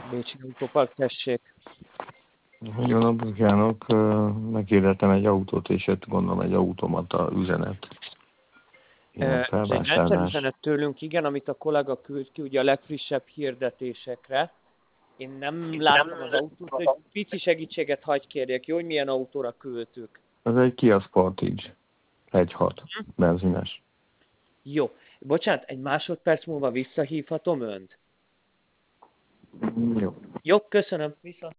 Bécsi Autópark, tessék. Jó napot kívánok! Meghirdettem egy autót, és jött gondolom egy automata üzenet. Ilyen Ez egy felvásárlás. rendszerüzenet tőlünk, igen, amit a kollega küld ki ugye a legfrissebb hirdetésekre. Én nem láttam az autót, hogy pici segítséget hagy kérjek, jó, hogy milyen autóra küldtük. Ez egy Kia Sportage 1.6 benzines. Jó. Bocsánat, egy másodperc múlva visszahívhatom önt? Jó. Jó, köszönöm. Viszont.